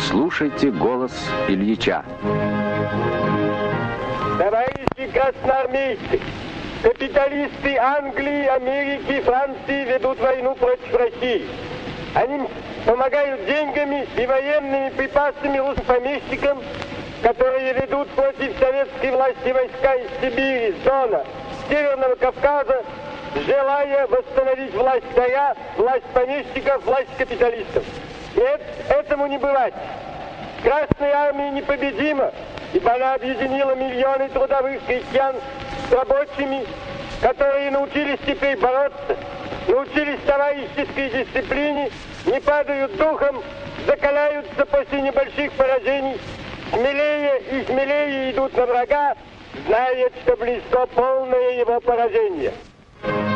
Слушайте голос Ильича. Товарищи красноармейцы, капиталисты Англии, Америки, Франции ведут войну против России. Они помогают деньгами и военными припасами русским помещикам, которые ведут против советской власти войска из Сибири, с Дона, с Северного Кавказа, желая восстановить власть царя, власть помещиков, власть капиталистов. И этому не бывать. Красная армия непобедима, ибо она объединила миллионы трудовых крестьян с рабочими, которые научились теперь бороться, научились товарищеской дисциплине, не падают духом, закаляются после небольших поражений, смелее и смелее идут на врага, зная, что близко полное его поражение.